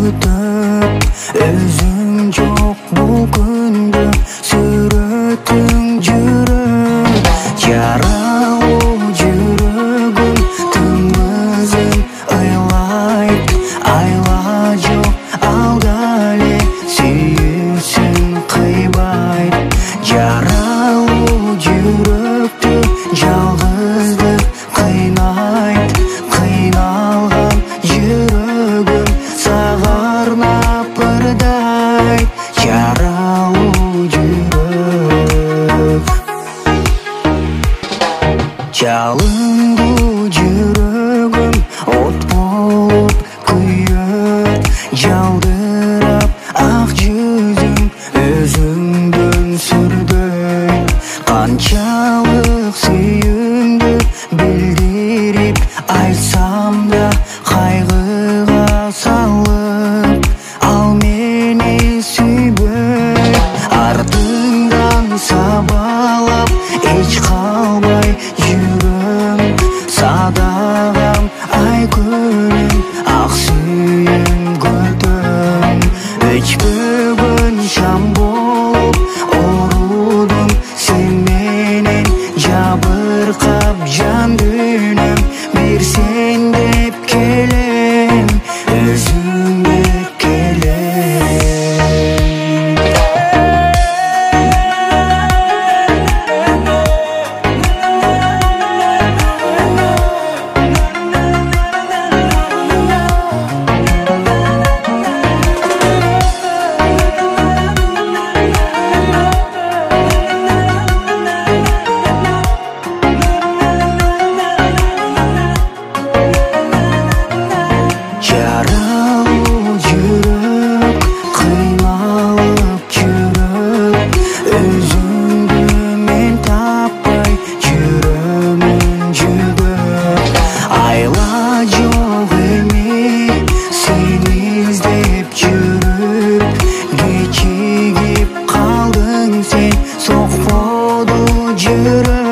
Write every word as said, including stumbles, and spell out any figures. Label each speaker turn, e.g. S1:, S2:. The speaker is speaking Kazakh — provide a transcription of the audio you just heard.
S1: күтіп, өзің жоқ бұл күнді сүрөтің жүріп. Жаралы жүрегім тымызын айлайт, айла жоқ алдале сүйісін қойбайт. Жаралы жүректі жалғыздық қинайт, қиналған жүрегім сағарнап ырдайт. Жаралы жүрек, жалынды жүрегім от болып күйет. Жалдырап ақ жүзің өзіңдің сүрдөй. Қаншалық сүйімді білдіріп айтсам да қайғыға салып, ал мені сүйбей артыңдан сабалап еш қалмай жүрем. Садағам ай күнім ақ сүйім көтім, үч бүгін шам болып орудым сен менен жабырқап жан дүнім. Bir sen деп келем, өзің деп келем. Жаралы жүрек қиналып жүріп, өзіңді мен таппай жүремін жүгіп. Айла жоқ еме сені іздеп жүріп, кешігіп қалдың сен, соқпады жүрек.